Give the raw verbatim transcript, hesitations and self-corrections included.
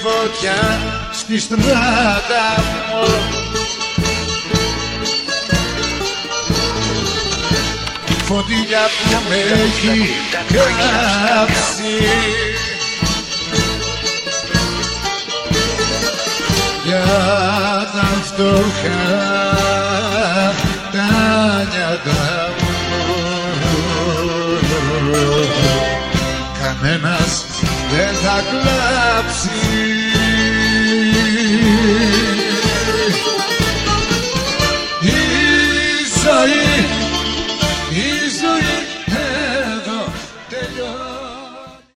φωτιά στη στράτα μου. Φωτιά που με έχει κάψει για τα φτωχά τα νιάτα μου. Κανένας δεν θα κλάψει